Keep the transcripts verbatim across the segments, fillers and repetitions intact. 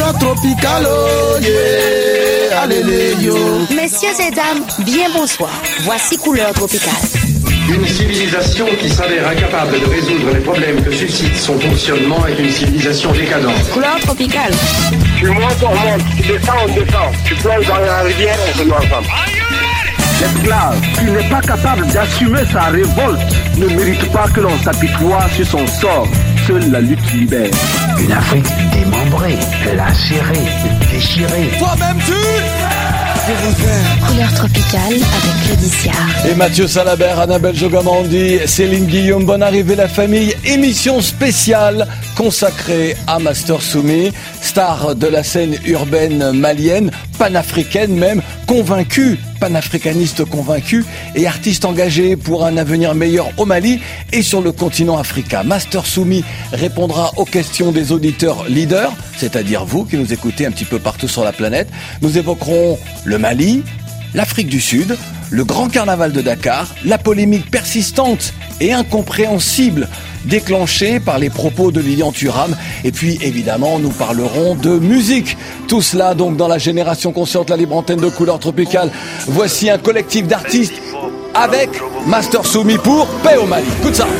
couleur tropicale, oh yeah, allez yo. Messieurs et dames, bien bonsoir. Voici Couleur Tropicale. Une civilisation qui s'avère incapable de résoudre les problèmes que suscite son fonctionnement est une civilisation décadente. Couleur Tropicale. Tu montes, on monte. Tu descends, on descend. Tu plonges dans la rivière, on se met ensemble. L'esclave qui n'est pas capable d'assumer sa révolte ne mérite pas que l'on s'apitoie sur son sort. Seule la lutte libère. Une Afrique démembrée, lacérée, déchirée. Toi-même tu Couleur Tropicale avec Claudicia. Et Mathieu Salabert, Annabelle Jogamandi, Céline Guillaume, bonne arrivée la famille. Émission spéciale consacrée à Master Soumi, star de la scène urbaine malienne, panafricaine même, convaincu, panafricaniste convaincu et artiste engagé pour un avenir meilleur au Mali et sur le continent africain. Master Soumi répondra aux questions des auditeurs leaders, c'est-à-dire vous qui nous écoutez un petit peu partout sur la planète. Nous évoquerons le Mali, l'Afrique du Sud, le grand carnaval de Dakar, la polémique persistante et incompréhensible déclenchée par les propos de Lilian Thuram. Et puis évidemment nous parlerons de musique. Tout cela donc dans la génération consciente, la libre antenne de Couleur Tropicale. Voici un collectif d'artistes avec Master Soumi pour Paix au Mali. Écoute ça.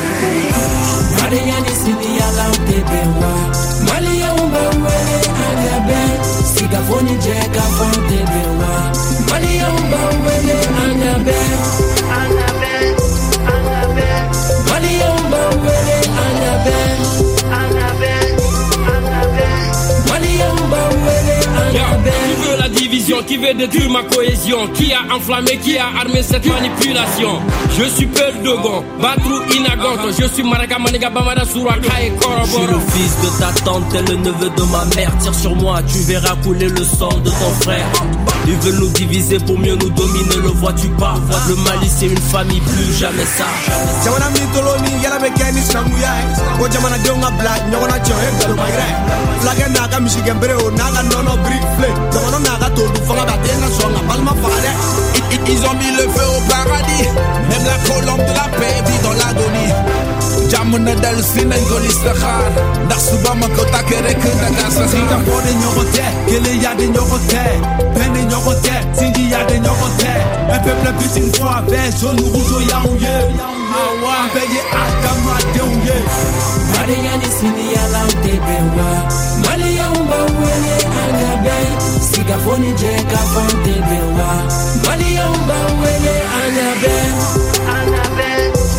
Qui veut la division, qui veut détruire ma cohésion, qui a enflammé, qui a armé cette manipulation. Je suis Peul Dogon, Batrou Inagonto, je suis Maraka Maniga Bamada Suraka et Koroboro. Je suis le fils de ta tante et le neveu de ma mère. Tire sur moi, tu verras couler le sang de ton frère. Ils veulent nous diviser pour mieux nous dominer, le vois-tu pas? Le Mali c'est une famille, plus jamais ça. Ils ont mis le feu au paradis. Même la colombe de la paix vit dans l'agonie. Jamuna del Sinengoli Sahar. Nasuba Makota Kerek Nagasa Sika Pode Nyogote, Kele Yade Nyogote, Pene Nyogote, Sindi Yade Nyogote. Un peuple plus une fois avec son nouveau Yaouye. Awa, Peye Akama Deouye. Mariani Sindi Yalam Tebewa. Malia Umba Wele Angabe. Sigafoni Jeka Fantebewa. Malia Umba Wele Angabe. Angabe.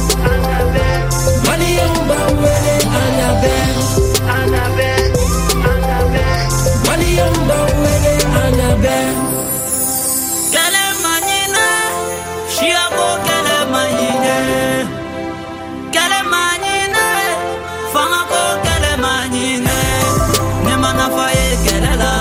Malia Umba Wele Angabe. Angabe. Angabe. Malia Umba Wele Angabe. Kele Manina, Chiago Kele Manina. Kele Manina, Fanako Kele Manina. Nemana Faye Kele la.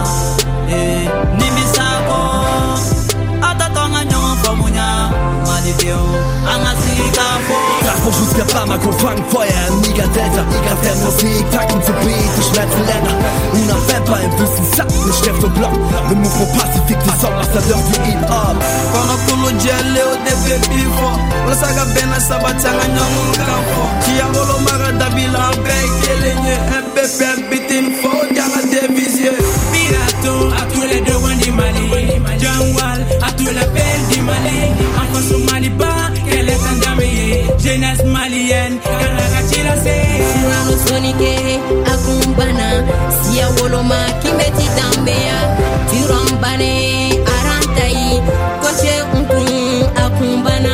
Nimisako Atatonga Nyon Famunya Malivio Angasika Fo Davor jusqu'à pas ma compagne Feuer, Niga Delta, Niga Delta Musik, Tacken zu Beat, ich schmerze Länder Una Vamper im Wissen, Sack, ne Stift und Block Le mouvement pacifique des ambassadeurs du Hip-Hop Kono Kulu Jelle au début bifo Wala saga bena sabatanga Nyon Kampo Chiangolo Mara Dabila Mbey Kelenye Mbebe Bitin Fo Diala Devisie Pirato à tous les deux du Mali Jangwal à tous les pays du Mali Enfant Somali bas, qu'elle est en damé Jeunesse malienne, Kanaka Chilase Siwaro Sonike, Akumbana Sia Woloma, Kimeti Dambea Tirambane, Arantai Koche Unkun, Akumbana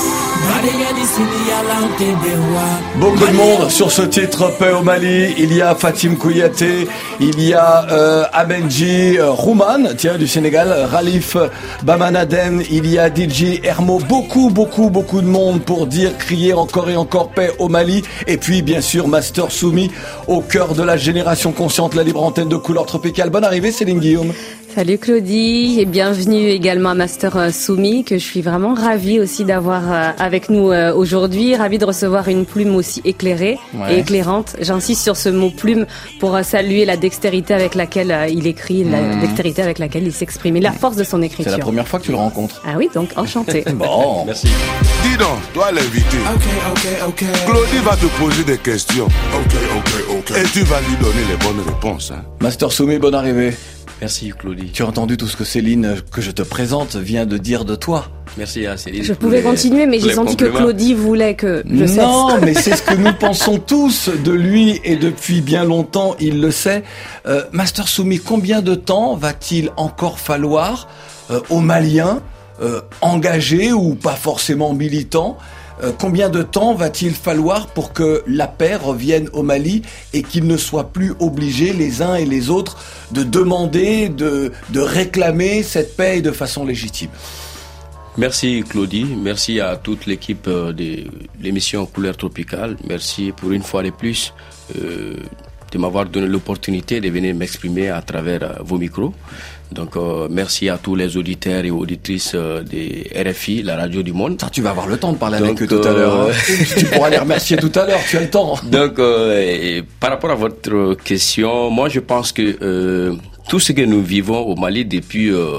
Beaucoup de monde sur ce titre Paix au Mali. Il y a Fatim Kouyaté, il y a euh, Abenji euh, Rouman, tiens, du Sénégal, Ralif Bamanaden, il y a D J Hermo. Beaucoup, beaucoup, beaucoup de monde pour dire, crier encore et encore paix au Mali. Et puis, bien sûr, Master Soumi au cœur de la génération consciente, la libre antenne de Couleur Tropicale. Bonne arrivée, Céline Guillaume. Salut Claudie et bienvenue également à Master Soumi que je suis vraiment ravie aussi d'avoir avec nous aujourd'hui. Claudie, ravie de recevoir une plume aussi éclairée ouais. et éclairante. J'insiste sur ce mot plume pour saluer la dextérité avec laquelle il écrit, la mmh. dextérité avec laquelle il s'exprime et la force de son écriture. C'est la première fois que tu le rencontres. Ah oui, donc enchanté. Bon, merci. Dis donc, toi l'invité. Ok, ok, ok. Claudie va te poser des questions. Ok, ok, ok. Et tu vas lui donner les bonnes réponses. Hein. Master Soumi, bonne arrivée. Merci Claudie. Tu as entendu tout ce que Céline, que je te présente, vient de dire de toi. Merci à Céline. Je pouvais les, continuer, mais j'ai senti que Claudie voulait que je cesse. Non, mais c'est ce que nous pensons tous de lui et depuis bien longtemps, il le sait. Euh, Master Soumi, combien de temps va-t-il encore falloir euh, aux Maliens, euh, engagés ou pas forcément militants, euh, combien de temps va-t-il falloir pour que la paix revienne au Mali et qu'ils ne soient plus obligés les uns et les autres de demander, de, de réclamer cette paix de façon légitime? Merci Claudie, merci à toute l'équipe de l'émission Couleur Tropicale. Merci pour une fois de plus euh, de m'avoir donné l'opportunité de venir m'exprimer à travers euh, vos micros. Donc euh, merci à tous les auditeurs et auditrices euh, de R F I, la radio du monde. Ça, tu vas avoir le temps de parler Donc, avec eux tout à l'heure. Hein. Tu pourras les remercier tout à l'heure, tu as le temps. Donc euh, et par rapport à votre question, moi je pense que euh, tout ce que nous vivons au Mali depuis euh,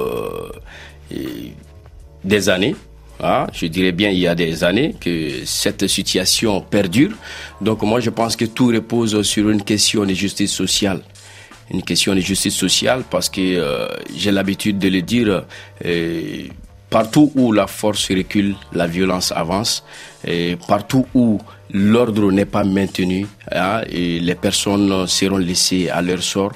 et, des années, hein, je dirais bien il y a des années que cette situation perdure. Donc moi je pense que tout repose sur une question de justice sociale. Une question de justice sociale parce que euh, j'ai l'habitude de le dire, euh, partout où la force recule, la violence avance. Et partout où l'ordre n'est pas maintenu, hein, et les personnes seront laissées à leur sort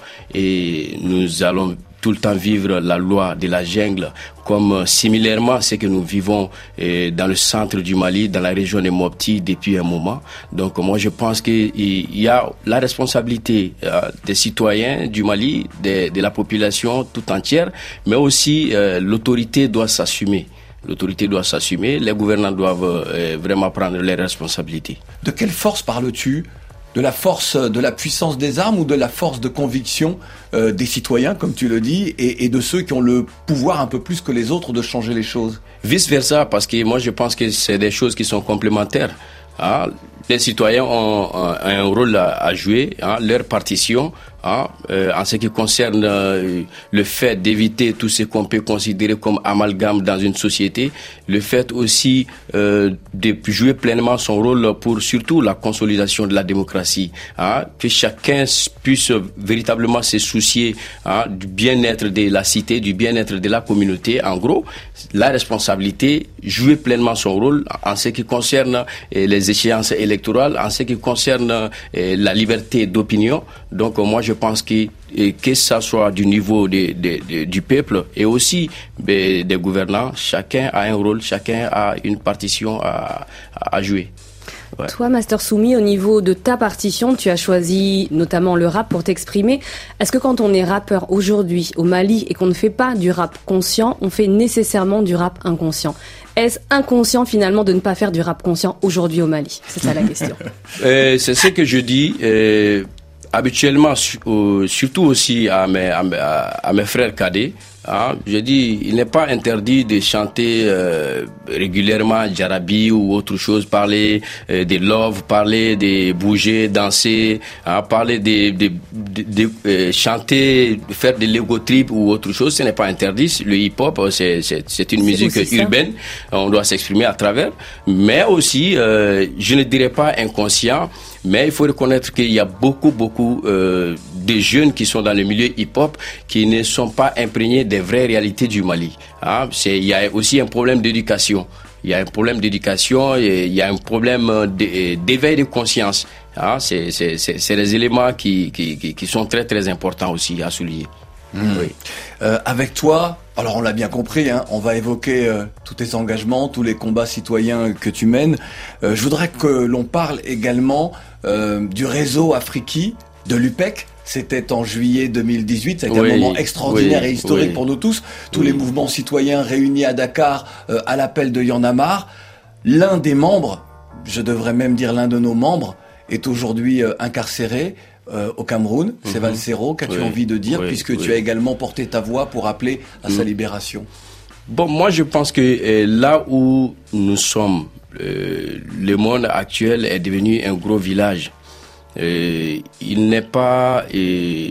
et nous allons tout le temps vivre la loi de la jungle, comme similairement ce que nous vivons eh, dans le centre du Mali, dans la région de Mopti depuis un moment. Donc moi je pense qu'il y a la responsabilité euh, des citoyens du Mali, de, de la population tout entière, mais aussi euh, l'autorité doit s'assumer. L'autorité doit s'assumer, les gouvernants doivent euh, vraiment prendre leurs responsabilités. De quelle force parles-tu ? De la force, de la puissance des armes ou de la force de conviction euh, des citoyens, comme tu le dis, et, et de ceux qui ont le pouvoir un peu plus que les autres de changer les choses? Vice-versa, parce que moi je pense que c'est des choses qui sont complémentaires. Hein. Les citoyens ont un, un rôle à, à jouer, hein, leur partition, hein, euh, en ce qui concerne euh, le fait d'éviter tout ce qu'on peut considérer comme amalgame dans une société, le fait aussi euh, de jouer pleinement son rôle pour surtout la consolidation de la démocratie, hein, que chacun puisse véritablement se soucier, hein, du bien-être de la cité, du bien-être de la communauté. En gros, la responsabilité, jouer pleinement son rôle en ce qui concerne euh, les échéances électorales, en ce qui concerne euh, la liberté d'opinion. Donc moi je pense que et que ça soit du niveau de, de, de, du peuple et aussi des, des gouvernants, chacun a un rôle, chacun a une partition à, à jouer. Ouais. Toi, Master Soumi, au niveau de ta partition, tu as choisi notamment le rap pour t'exprimer. Est-ce que quand on est rappeur aujourd'hui au Mali et qu'on ne fait pas du rap conscient, on fait nécessairement du rap inconscient? Est-ce inconscient finalement de ne pas faire du rap conscient aujourd'hui au Mali? C'est ça la question. euh, c'est ce que je dis. Euh, habituellement, su, euh, surtout aussi à mes, à mes, à mes frères cadets, hein, je dis, il n'est pas interdit de chanter euh, régulièrement Jarabi ou autre chose, parler euh, de love, parler de bouger, danser, hein, parler de, de, de, de euh, chanter, faire de l'ego trip ou autre chose, ce n'est pas interdit. Le hip-hop, c'est, c'est, c'est une c'est musique urbaine, on doit s'exprimer à travers, mais aussi, euh, je ne dirais pas inconscient, mais il faut reconnaître qu'il y a beaucoup, beaucoup euh, de jeunes qui sont dans le milieu hip-hop qui ne sont pas imprégnés des vraies réalités du Mali. Hein. C'est, il y a aussi un problème d'éducation. Il y a un problème d'éducation et il y a un problème d'éveil de conscience. Hein. C'est, c'est, c'est, c'est des éléments qui, qui, qui sont très, très importants aussi à souligner. Mmh. Oui. Euh, avec toi, alors on l'a bien compris, hein, on va évoquer euh, tous tes engagements, tous les combats citoyens que tu mènes. Euh, je voudrais que l'on parle également euh, du réseau Afriki, de l'U P E C. C'était en juillet deux mille dix-huit, ça a été oui, un moment extraordinaire oui, et historique oui. pour nous tous. Tous oui. les mouvements citoyens réunis à Dakar euh, à l'appel de Y'en a marre. L'un des membres, je devrais même dire l'un de nos membres, est aujourd'hui euh, incarcéré. Euh, au Cameroun, mm-hmm. c'est Valsero, qu'as-tu oui, envie de dire, oui, puisque oui. tu as également porté ta voix pour appeler à mm. sa libération? Bon, moi je pense que euh, là où nous sommes, euh, le monde actuel est devenu un gros village. Euh, il n'est pas... Euh,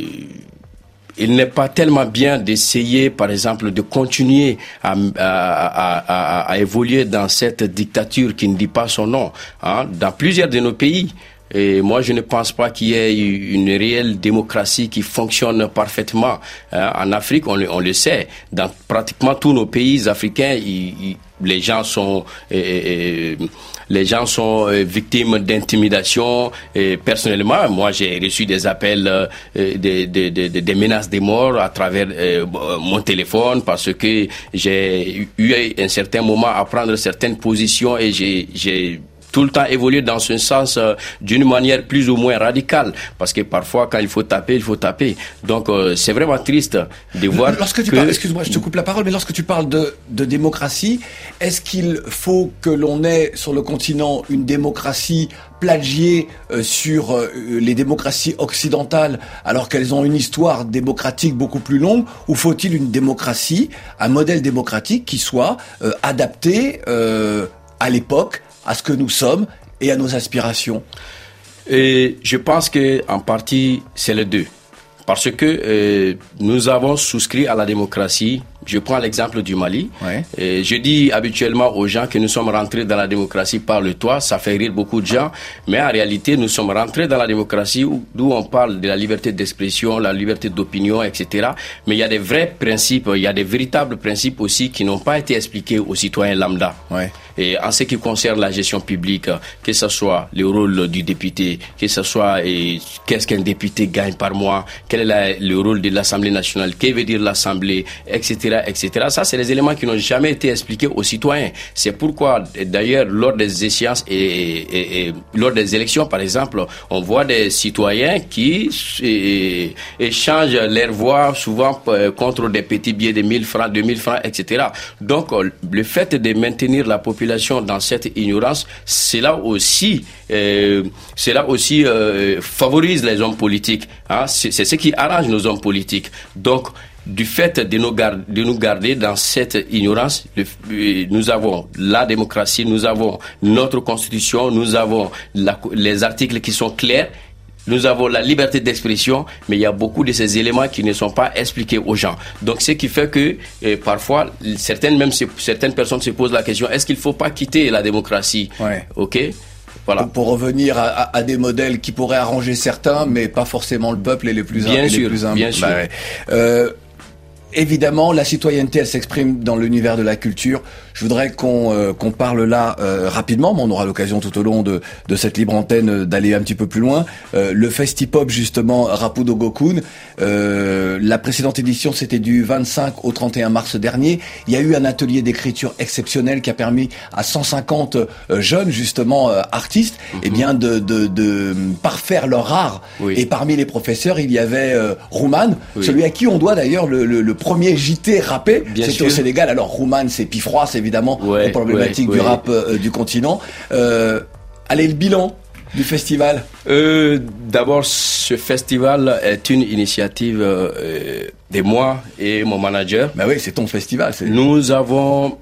Il n'est pas tellement bien d'essayer, par exemple, de continuer à, à, à, à, à évoluer dans cette dictature qui ne dit pas son nom, hein, dans plusieurs de nos pays. Et moi, je ne pense pas qu'il y ait une réelle démocratie qui fonctionne parfaitement. Hein, en Afrique, on le, on le sait. Dans pratiquement tous nos pays africains, il, il, les gens sont... Et, et, les gens sont euh, victimes d'intimidation. Et personnellement, moi, j'ai reçu des appels, euh, des, des, des, des menaces de mort à travers euh, mon téléphone parce que j'ai eu un certain moment à prendre certaines positions et j'ai, j'ai tout le temps évolué dans ce sens euh, d'une manière plus ou moins radicale. Parce que parfois, quand il faut taper, il faut taper. Donc, euh, c'est vraiment triste de voir lorsque tu que... parles, excuse-moi, je te coupe la parole, mais lorsque tu parles de, de démocratie, est-ce qu'il faut que l'on ait sur le continent une démocratie plagiée euh, sur euh, les démocraties occidentales alors qu'elles ont une histoire démocratique beaucoup plus longue, ou faut-il une démocratie, un modèle démocratique qui soit euh, adapté euh, à l'époque, à ce que nous sommes et à nos aspirations? Et je pense que en partie c'est les deux, parce que euh, nous avons souscrit à la démocratie. Je prends l'exemple du Mali. Ouais. Et je dis habituellement aux gens que nous sommes rentrés dans la démocratie par le toit. Ça fait rire beaucoup de gens. Mais en réalité, nous sommes rentrés dans la démocratie d'où on parle de la liberté d'expression, la liberté d'opinion, et cetera. Mais il y a des vrais principes, il y a des véritables principes aussi qui n'ont pas été expliqués aux citoyens lambda. Ouais. Et en ce qui concerne la gestion publique, que ce soit le rôle du député, que ce soit et, qu'est-ce qu'un député gagne par mois, quel est la, le rôle de l'Assemblée nationale, que veut dire l'Assemblée, et cetera, et cetera. Ça, c'est les éléments qui n'ont jamais été expliqués aux citoyens. C'est pourquoi, d'ailleurs, lors des échéances et, et, et lors des élections, par exemple, on voit des citoyens qui et, échangent leur voix souvent contre des petits billets de mille francs, deux mille francs, et cetera. Donc, le fait de maintenir la population dans cette ignorance, cela aussi, euh, cela aussi euh, favorise les hommes politiques. Hein? C'est, c'est ce qui arrange nos hommes politiques. Donc, du fait de nous, garder, de nous garder dans cette ignorance, le, euh, nous avons la démocratie, nous avons notre constitution, nous avons la, les articles qui sont clairs. Nous avons la liberté d'expression, mais il y a beaucoup de ces éléments qui ne sont pas expliqués aux gens. Donc, ce qui fait que euh, parfois, certaines même certaines personnes se posent la question, est-ce qu'il ne faut pas quitter la démocratie? Ouais. Ok. Voilà. Pour, pour revenir à, à, à des modèles qui pourraient arranger certains, mais pas forcément le peuple et les plus bien un, sûr, les plus bien sûr. Bah ouais. euh, Évidemment, la citoyenneté, elle s'exprime dans l'univers de la culture. Je voudrais qu'on euh, qu'on parle là euh, rapidement, mais on aura l'occasion tout au long de, de cette libre antenne d'aller un petit peu plus loin. Euh, le Festipop, justement, Rapudo Gokun, euh, la précédente édition, c'était du vingt-cinq au trente et un mars dernier. Il y a eu un atelier d'écriture exceptionnel qui a permis à cent cinquante euh, jeunes, justement, euh, artistes, mm-hmm. eh bien, de, de, de parfaire leur art. Oui. Et parmi les professeurs, il y avait euh, Rouman, oui. celui à qui on doit d'ailleurs le, le, le premier J T rappé. Bien C'était sûr. Au Sénégal. Alors, Rouman, c'est Pifroid, c'est évidemment ouais, problématique ouais, du ouais. rap euh, du continent. Euh, allez, le bilan du festival. Euh, d'abord, ce festival est une initiative euh, de moi et mon manager. Ben oui, c'est ton festival. C'est... Nous avons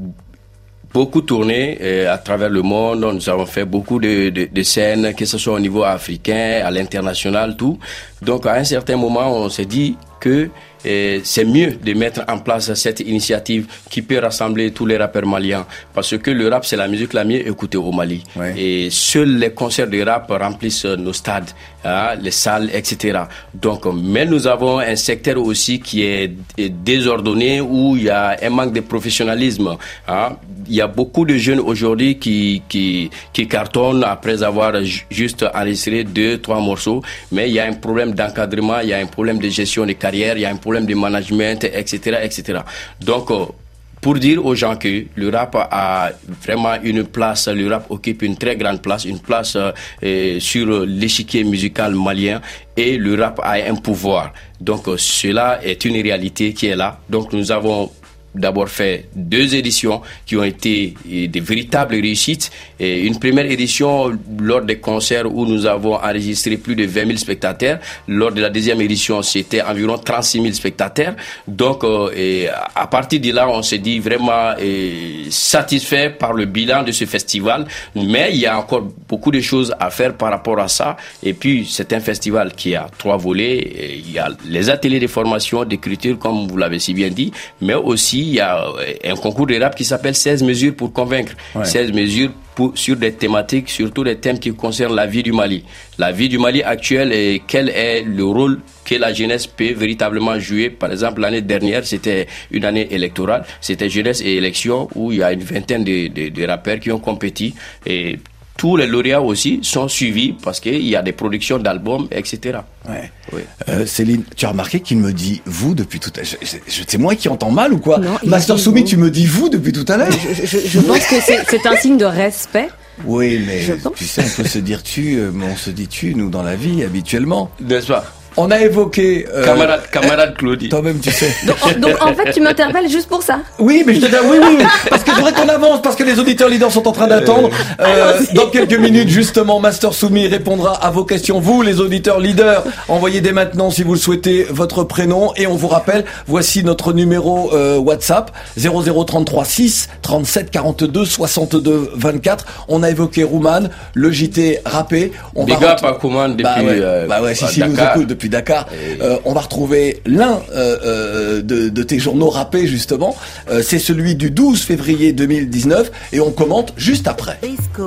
beaucoup tourné euh, à travers le monde. Nous avons fait beaucoup de, de, de scènes, que ce soit au niveau africain, à l'international, tout. Donc, à un certain moment, on s'est dit que Et c'est mieux de mettre en place cette initiative qui peut rassembler tous les rappeurs maliens. Parce que le rap, c'est la musique la mieux écoutée au Mali. Ouais. Et seuls les concerts de rap remplissent nos stades, hein, les salles, et cetera. Donc, mais nous avons un secteur aussi qui est désordonné, où il y a un manque de professionnalisme. Hein. Il y a beaucoup de jeunes aujourd'hui qui, qui, qui cartonnent après avoir juste enregistré deux, trois morceaux. Mais il y a un problème d'encadrement, il y a un problème de gestion de carrière, il y a un problème de management, et cetera, et cetera. Donc, pour dire aux gens que le rap a vraiment une place, le rap occupe une très grande place, une place euh, sur l'échiquier musical malien, et le rap a un pouvoir. Donc, cela est une réalité qui est là. Donc, nous avons d'abord fait deux éditions qui ont été des véritables réussites. Et une première édition lors des concerts où nous avons enregistré plus de vingt mille spectateurs. Lors de la deuxième édition, c'était environ trente-six mille spectateurs. Donc, euh, et à partir de là, on s'est dit vraiment et, satisfait par le bilan de ce festival. Mais il y a encore beaucoup de choses à faire par rapport à ça. Et puis, c'est un festival qui a trois volets. Et il y a les ateliers de formation, d'écriture, comme vous l'avez si bien dit. Mais aussi, il y a un concours de rap qui s'appelle seize mesures pour convaincre. Ouais. seize mesures pour, sur des thématiques, surtout des thèmes qui concernent la vie du Mali. La vie du Mali actuelle et quel est le rôle que la jeunesse peut véritablement jouer. Par exemple, l'année dernière, c'était une année électorale. C'était jeunesse et élections où il y a une vingtaine de, de, de rappeurs qui ont compétit. Et tous les lauréats aussi sont suivis parce qu'il y a des productions d'albums, et cetera. Ouais. Oui. Euh, Céline, tu as remarqué qu'il me dit vous depuis tout à l'heure. C'est moi qui entends mal ou quoi? Non, Master Soumi, tu me dis vous depuis tout à l'heure. Je, je, je pense que c'est un signe de respect. Oui, mais tu sais, on peut se dire tu, mais on se dit tu, nous, dans la vie, habituellement. N'est-ce pas? On a évoqué... Euh, camarade, camarade Claudie. Toi-même, tu sais. Donc, donc, en fait, tu m'interpelles juste pour ça. Oui, mais je te dis, oui, oui, parce que je voudrais qu'on avance, parce que les auditeurs leaders sont en train d'attendre. Euh, dans quelques minutes, justement, Master Soumi répondra à vos questions. Vous, les auditeurs leaders, envoyez dès maintenant, si vous le souhaitez, votre prénom. Et on vous rappelle, voici notre numéro euh, WhatsApp, zéro zéro trente-trois six trente-sept quarante-deux soixante-deux vingt-quatre. On a évoqué Rouman, le J T rappé. On Big up à Kouman depuis bah ouais, euh, bah ouais, si, si, nous écoute depuis Dakar. Euh, on va retrouver l'un euh, euh, de, de tes journaux rappés justement. Euh, c'est celui du douze février deux mille dix-neuf et on commente juste après.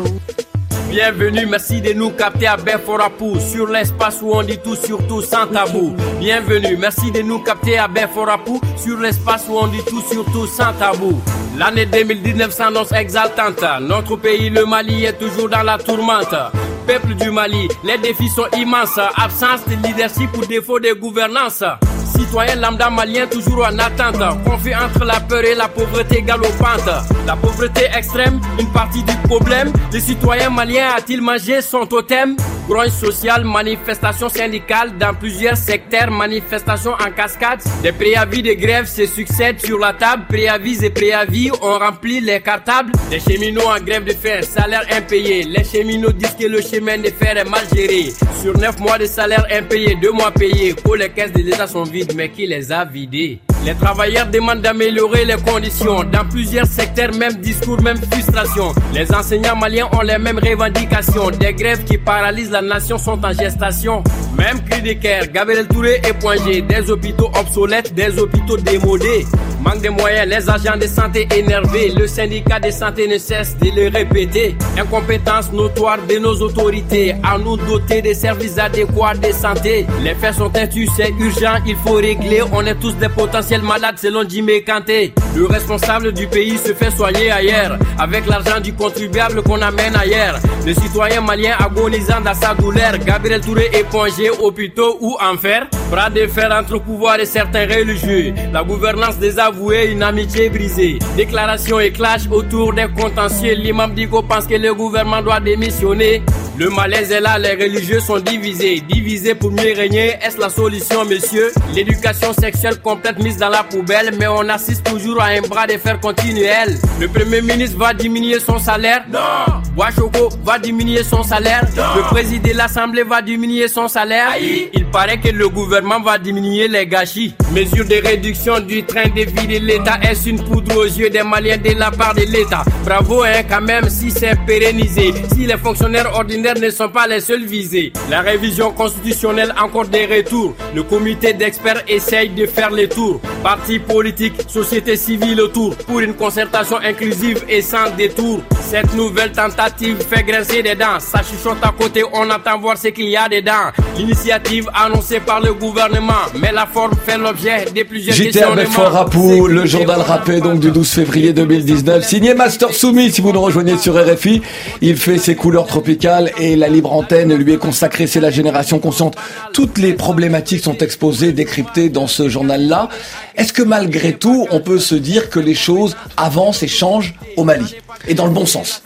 Bienvenue, merci de nous capter à Benforapou, sur l'espace où on dit tout sur tout sans tabou. Bienvenue, merci de nous capter à Benforapou, sur l'espace où on dit tout sur tout sans tabou. L'année deux mille dix-neuf s'annonce exaltante. Notre pays, le Mali, est toujours dans la tourmente. Peuple du Mali, les défis sont immenses. Absence de leadership ou défaut de gouvernance. Citoyens lambda maliens toujours en attente. Conflit entre la peur et la pauvreté galopante. La pauvreté extrême, une partie du problème. Les citoyens maliens a-t-il mangé son totem? Grogne sociale, manifestations syndicales dans plusieurs secteurs, manifestations en cascade. Des préavis de grève se succèdent sur la table. Préavis et préavis ont rempli les cartables. Les cheminots en grève de fer, salaire impayé. Les cheminots disent que le chemin de fer est mal géré. Sur neuf mois de salaire impayé, deux mois payés. Pour les caisses de l'État sont vides, mais qui les a vidés? Les travailleurs demandent d'améliorer les conditions. Dans plusieurs secteurs, même discours, même frustration. Les enseignants maliens ont les mêmes revendications. Des grèves qui paralysent la nation sont en gestation. Même cri de cœur, Gabriel Touré est poingé. Des hôpitaux obsolètes, des hôpitaux démodés. Manque de moyens, les agents de santé énervés. Le syndicat de santé ne cesse de le répéter. Incompétence notoire de nos autorités. À nous doter des services adéquats de santé. Les faits sont têtus, c'est urgent, il faut régler. On est tous des potentiels malades selon Jimé Kanté. Le responsable du pays se fait soigner ailleurs. Avec l'argent du contribuable qu'on amène ailleurs. Le citoyen malien agonisant dans sa douleur. Gabriel Touré épongé, hôpitaux ou enfer. Bras de fer entre pouvoir et certains religieux. La gouvernance désavouée, une amitié brisée. Déclaration et clash autour des contentieux. L'imam Diko pense que le gouvernement doit démissionner. Le malaise est là, les religieux sont divisés. Divisés pour mieux régner, est-ce la solution, messieurs? L'éducation sexuelle complète mise dans la poubelle, mais on assiste toujours à un bras de fer continuel. Le premier ministre va diminuer son salaire? Non. Ouachoko va diminuer son salaire? Non. Le président de l'Assemblée va diminuer son salaire? Aïe. Il paraît que le gouvernement va diminuer les gâchis. Mesure de réduction du train de vie de l'État, est-ce une poudre aux yeux des Maliens de la part de l'État? Bravo, hein, quand même, si c'est pérennisé. Si les fonctionnaires ordinaires ne sont pas les seuls visés. La révision constitutionnelle encore des retours. Le comité d'experts essaye de faire les tours. Partis politiques, société civile autour. Pour une concertation inclusive et sans détour. Cette nouvelle tentative fait grincer des dents. Ça chuchote à côté, on attend voir ce qu'il y a dedans. L'initiative annoncée par le gouvernement, mais la forme fait l'objet de plusieurs questionnements. J T R Rapou, le journal rappé donc du douze février deux mille dix-neuf. Signé Master Soumi, si vous nous rejoignez sur R F I. Il fait ses couleurs tropicales et la libre antenne lui est consacrée. C'est la génération consciente. Toutes les problématiques sont exposées, décryptées dans ce journal-là. Est-ce que malgré tout, on peut se dire que les choses avancent et changent au Mali? Et dans le bon sens?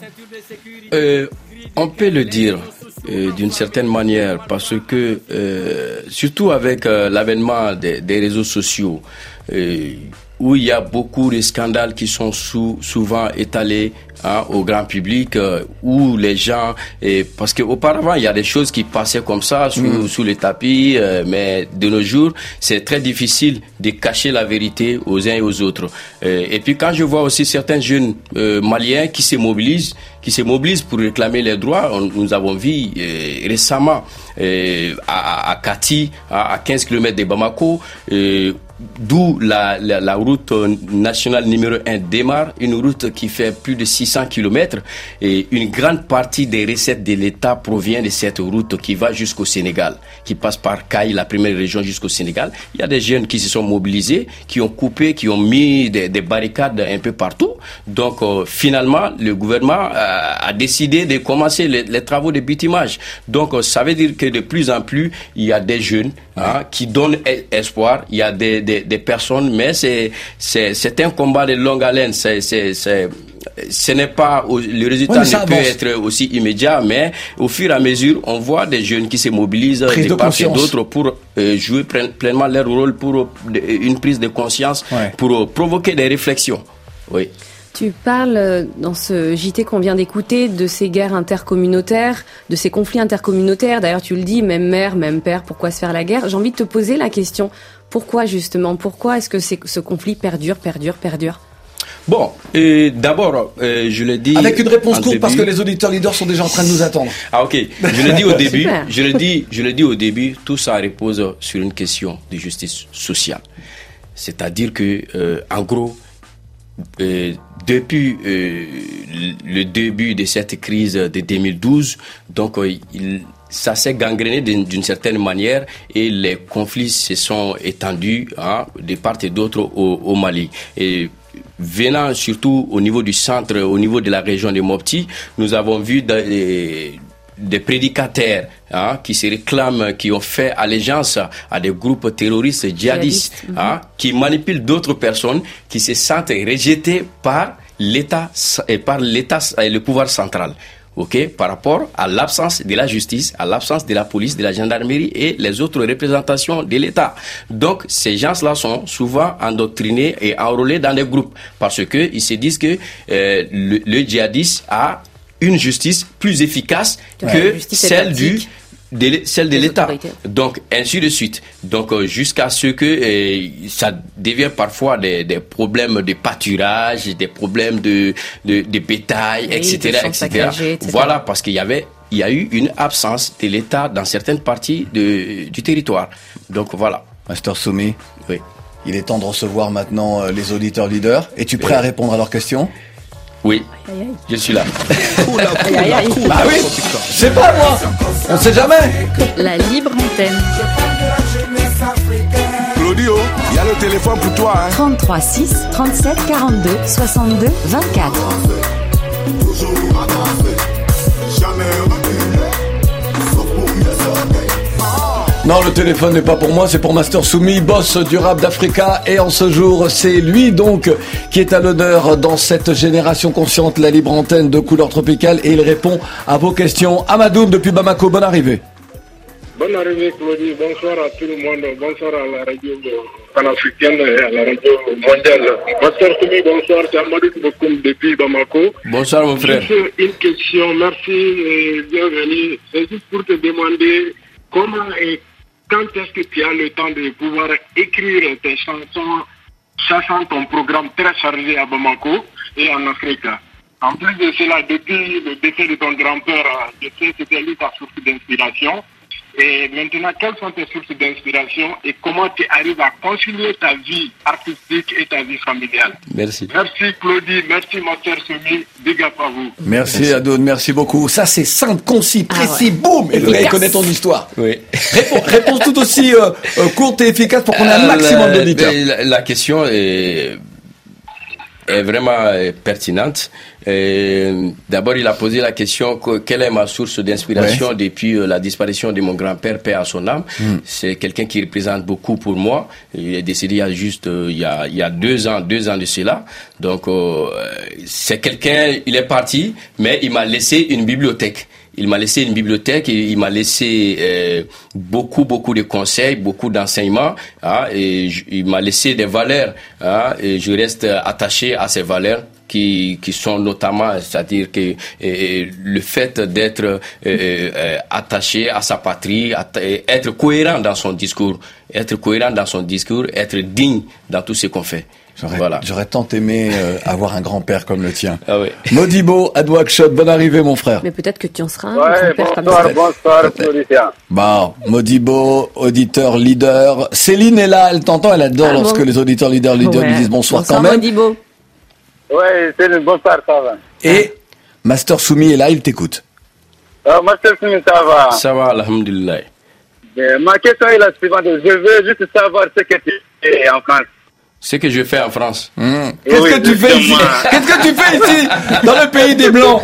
euh, On peut le dire. Euh, d'une certaine manière, parce que euh, surtout avec euh, l'avènement des, des réseaux sociaux, euh, où il y a beaucoup de scandales qui sont sous, souvent étalés hein, au grand public, euh, où les gens, et, parce qu'auparavant il y a des choses qui passaient comme ça sous, mmh. sous le tapis, euh, mais de nos jours c'est très difficile de cacher la vérité aux uns et aux autres. Euh, et puis quand je vois aussi certains jeunes euh, Maliens qui se mobilisent, qui se mobilisent pour réclamer les droits, on, nous avons vu euh, récemment euh, à, à Kati, à, à quinze kilomètres de Bamako, euh, d'où la, la, la route nationale numéro un démarre, une route qui fait plus de six cents kilomètres et une grande partie des recettes de l'État provient de cette route qui va jusqu'au Sénégal, qui passe par Kaï, la première région, jusqu'au Sénégal. Il y a des jeunes qui se sont mobilisés, qui ont coupé, qui ont mis des, des barricades un peu partout. Donc euh, finalement, le gouvernement euh, a décidé de commencer les, les travaux de bitumage. Donc euh, ça veut dire que de plus en plus, il y a des jeunes hein, qui donnent espoir. Il y a des, des, des personnes, mais c'est, c'est, c'est un combat de longue haleine. C'est, c'est, c'est, ce n'est pas, le résultat oui, ne peut avance. être aussi immédiat, mais au fur et à mesure, on voit des jeunes qui se mobilisent prise de part et d'autre pour euh, jouer pleinement leur rôle, pour euh, une prise de conscience, ouais. pour euh, provoquer des réflexions. Oui. Tu parles dans ce J T qu'on vient d'écouter de ces guerres intercommunautaires, de ces conflits intercommunautaires. D'ailleurs, tu le dis, même mère, même père, pourquoi se faire la guerre? J'ai envie de te poser la question. Pourquoi justement? Pourquoi est-ce que c'est, ce conflit perdure, perdure, perdure? Bon, euh, d'abord, euh, je l'ai dit... Avec une réponse courte, début... parce que les auditeurs leaders sont déjà en train de nous attendre. Ah ok, je l'ai dit au début, je l'ai dit, je l'ai dit au début, tout ça repose sur une question de justice sociale. C'est-à-dire que, euh, en gros, euh, depuis euh, le début de cette crise de deux mille douze, donc euh, il... ça s'est gangréné d'une, d'une certaine manière et les conflits se sont étendus hein, de part et d'autre au, au Mali. Et venant surtout au niveau du centre, au niveau de la région de Mopti, nous avons vu des, des prédicataires hein, qui se réclament, qui ont fait allégeance à des groupes terroristes djihadistes, djihadistes. Hein, mm-hmm. qui manipulent d'autres personnes qui se sentent rejetées par l'État et par l'État et le pouvoir central. Ok, par rapport à l'absence de la justice, à l'absence de la police, de la gendarmerie et les autres représentations de l'État. Donc, ces gens-là sont souvent endoctrinés et enrôlés dans des groupes parce que ils se disent que euh, le, le djihadiste a une justice plus efficace ouais, que celle du de, celle de l'État. Donc, ainsi de suite. Donc, euh, jusqu'à ce que euh, ça devient parfois des, des problèmes de pâturage, des problèmes de, de, de bétail, oui, et cetera, et cetera. et cetera. Voilà, parce qu'il y avait, il y a eu une absence de l'État dans certaines parties de, du territoire. Donc, voilà. Master Soumi. Oui. Il est temps de recevoir maintenant euh, les auditeurs leaders. Es-tu prêt oui. à répondre à leurs questions? Oui, aïe, aïe. Je suis là. aïe, aïe, aïe. Bah oui, c'est pas moi. On sait jamais. La libre antenne. Claudio, il y a le téléphone pour toi. Hein. trente-trois six trente-sept quarante-deux soixante-deux vingt-quatre. Non, le téléphone n'est pas pour moi, c'est pour Master Soumi, boss du rap d'Africa. Et en ce jour, c'est lui donc qui est à l'honneur dans cette génération consciente, la libre antenne de couleur tropicale. Et il répond à vos questions. Amadoum depuis Bamako, bonne arrivée. Bonne arrivée Claudie, bonsoir à tout le monde, bonsoir à la radio panafricaine et à la radio mondiale. Master Soumi, bonsoir, c'est Amadoum Bokoum depuis Bamako. Bonsoir mon frère. Juste une question, merci et bienvenue. C'est juste pour te demander comment et quand est-ce que tu as le temps de pouvoir écrire tes chansons, sachant ton programme très chargé à Bamako et en Afrique? En plus de cela, depuis le décès de ton grand-père, je sais que c'était lui ta source d'inspiration. Et maintenant, quelles sont tes sources d'inspiration et comment tu arrives à concilier ta vie artistique et ta vie familiale? Merci. Merci Claudie, merci Master Soumi, big up à vous. Merci, merci. Adoun, merci beaucoup. Ça c'est simple, concis, précis, ah ouais. boum. Et le gars connaît ton histoire. Oui. Réponse, réponse tout aussi euh, euh, courte et efficace pour qu'on ait un maximum euh, d'auditeurs. La, la question est, est vraiment pertinente. Et d'abord, il a posé la question que, quelle est ma source d'inspiration ouais. depuis euh, la disparition de mon grand-père, paix à son âme. Mm. C'est quelqu'un qui représente beaucoup pour moi. Il est décédé il y a juste euh, il y a il y a deux ans, deux ans de cela. Donc euh, c'est quelqu'un, il est parti, mais il m'a laissé une bibliothèque. il m'a laissé une bibliothèque, il, il m'a laissé euh, beaucoup, beaucoup de conseils, beaucoup d'enseignements, hein, et j- il m'a laissé des valeurs, hein, et je reste attaché à ces valeurs qui, qui sont notamment, c'est-à-dire que euh, le fait d'être euh, euh, attaché à sa patrie, atta- être cohérent dans son discours, être cohérent dans son discours, être digne dans tout ce qu'on fait. J'aurais, Voilà. j'aurais tant aimé euh, avoir un grand-père comme le tien. Ah oui. Modibo à Nouakchott, bonne arrivée mon frère. Mais peut-être que tu en seras un Ouais, grand-père comme bonsoir, ça. bonsoir, Floricien. Bon, Modibo, auditeur leader. Céline est là, elle t'entend, elle adore Ah, lorsque bon. les auditeurs leaders leaders Ouais. lui disent bonsoir, Bonsoir, quand même. Modibo. Ouais, c'est une bonsoir, ça va. Et Master Soumi est là, il t'écoute. Euh, Master Smith, ça va. Ça va, alhamdulillah. Euh, Ma question est la suivante. Je veux juste savoir ce que tu fais en France. Ce que je fais en France. Mmh. Qu'est-ce Oui, que tu fais ici justement. Qu'est-ce que tu fais ici dans le pays des Blancs?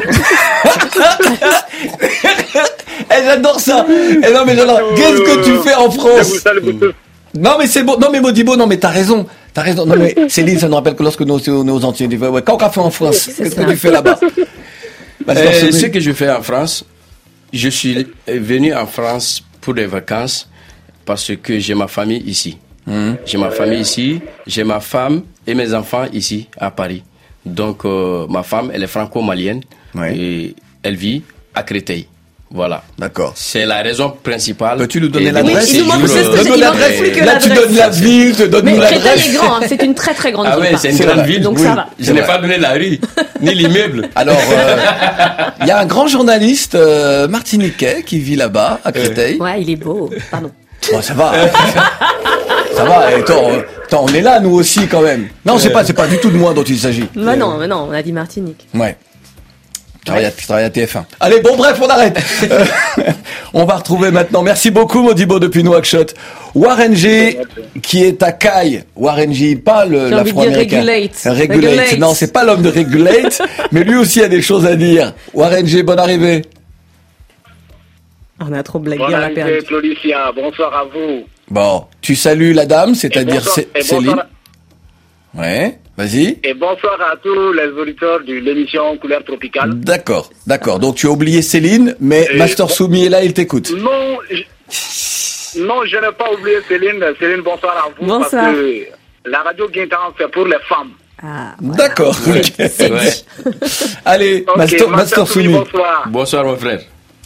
Eh, j'adore ça. Eh non mais j'adore. Qu'est-ce que tu fais en Je France? vous salue vous tous. Non mais c'est bon. Non mais Modibo, non mais t'as raison. T'as raison. Non mais Céline, ça nous rappelle que lorsque nos, nos anciens disaient ouais, quand on a fait en France, qu'est-ce que tu fais là-bas? Master Euh, Soumi. ce que je fais en France, je suis venu en France pour des vacances parce que j'ai ma famille ici. Mmh. J'ai ma famille ici, j'ai ma femme et mes enfants ici à Paris. Donc euh, ma femme, elle est franco-malienne et elle vit à Créteil. Voilà. D'accord. C'est la raison principale. Peux-tu nous donner Et l'adresse? donc, Il nous manque séjour, juste euh, que- Donne-nous il manque l'adresse. plus que Là, tu l'adresse. donnes la ville, tu donnes Mais nous Créteil l'adresse. est grand, hein, c'est une très très grande Ah ville. ouais, par c'est une contre. grande ville. Donc oui. ça va. Je n'ai pas donné la rue, ni l'immeuble. Alors, euh, il y a un grand journaliste euh, martiniquais qui vit là-bas, à Créteil. Ouais, il est beau. Pardon. Bon, ça va. Ça va. Et attends, euh, attends, on est là, nous aussi, quand même. Non, c'est pas, c'est pas du tout de moi dont il s'agit. Mais non, mais non, on a dit Martinique. Ouais. Je travaille à, je travaille à T F un. Allez, bon, bref, on arrête. Euh, on va retrouver maintenant. Merci beaucoup, Modibo, depuis Nouakchott. Warren G, qui est à Caille. Warren G, pas le, J'ai envie de dire l'afro-américain. Regulate. Regulate. Regulate. Non, c'est pas l'homme de Regulate, mais lui aussi a des choses à dire. Warren G, bonne arrivée. On a trop blagué, Bonne on l'a arrivée, perdu. Claudicia. Bonsoir à vous. Bon, tu salues la dame, c'est-à-dire bonsoir- Cé- et Céline. bonsoir- Ouais, vas-y. Et bonsoir à tous les auditeurs de l'émission Couleur Tropicale. D'accord, d'accord. Donc tu as oublié Céline, mais Et Master bon- Soumi est là, il t'écoute. Non, je... non, je n'ai pas oublié Céline. Céline, bonsoir à vous. Bonsoir. Parce que la radio Guintan, c'est pour les femmes. Ah, D'accord. Ouais. ok. Ouais. Allez, Ok, Master, Master Master Soumi, Soumi. bonsoir. Bonsoir mon frère.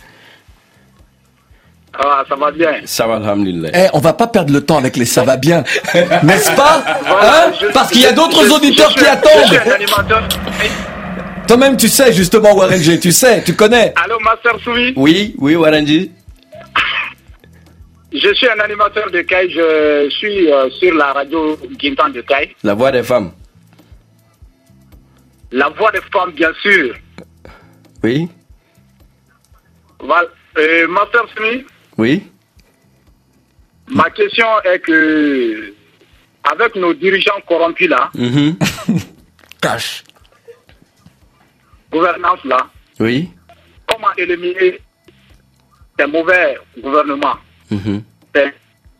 Ah, ça va bien. Ça va, alhamdulillah. Eh, on va pas perdre le temps avec les ça va bien, n'est-ce pas? Voilà, Hein je- Parce qu'il y a je- d'autres je- auditeurs je qui suis- Je attendent. suis un animateur. Toi-même, tu sais justement, Warren G, tu sais, tu connais. Allô, Master Soumi. Oui, oui, Waranji. Je suis un animateur de Caille. Je suis euh, sur la radio Guintan de Caille. La voix des femmes. La voix des femmes, bien sûr. Oui, Voilà. Euh, Master Soumi, oui. ma question est que, avec nos dirigeants corrompus là, Mhm. Cache. gouvernance là, Oui. comment éliminer ces mauvais gouvernements? Mhm. C'est-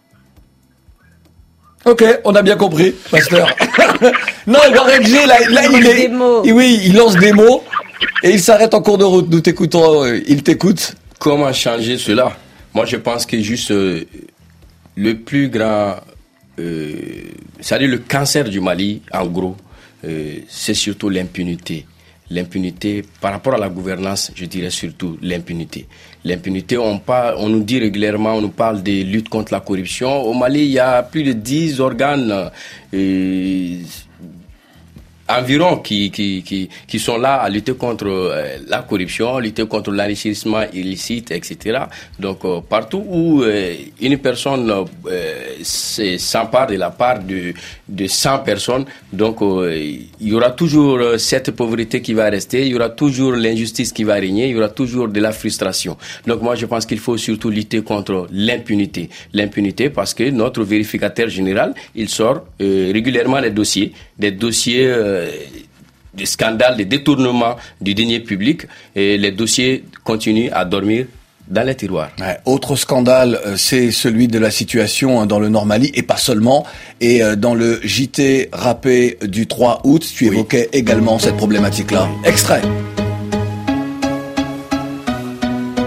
Ok, on a bien compris, Pasteur. Non, Warren G, là, là, il est, Des mots. oui, il lance des mots et il s'arrête en cours de route. Nous t'écoutons, euh, il t'écoute. Comment changer cela? Moi, je pense que juste euh, le plus grand, euh, c'est-à-dire le cancer du Mali, en gros, euh, c'est surtout l'impunité. L'impunité par rapport à la gouvernance, je dirais surtout l'impunité. L'impunité, on parle, on nous dit régulièrement, on nous parle de lutte contre la corruption. Au Mali, il y a plus de dix organes euh, environ qui, qui, qui, qui sont là à lutter contre euh, la corruption, lutter contre l'enrichissement illicite, et cetera. Donc, euh, partout où euh, une personne euh, se- s'empare de la part de, de cent personnes, donc euh, il y aura toujours euh, cette pauvreté qui va rester, il y aura toujours l'injustice qui va régner, il y aura toujours de la frustration. Donc, moi, je pense qu'il faut surtout lutter contre l'impunité. L'impunité parce que notre vérificateur général, il sort euh, régulièrement les dossiers, des dossiers euh, de scandales, de détournements du denier public, et les dossiers continuent à dormir dans les tiroirs. Ouais, autre scandale, euh, c'est celui de la situation hein, dans le Nord Mali, et pas seulement. Et euh, dans le J T râpé du trois août, tu évoquais également cette problématique-là. Extrait.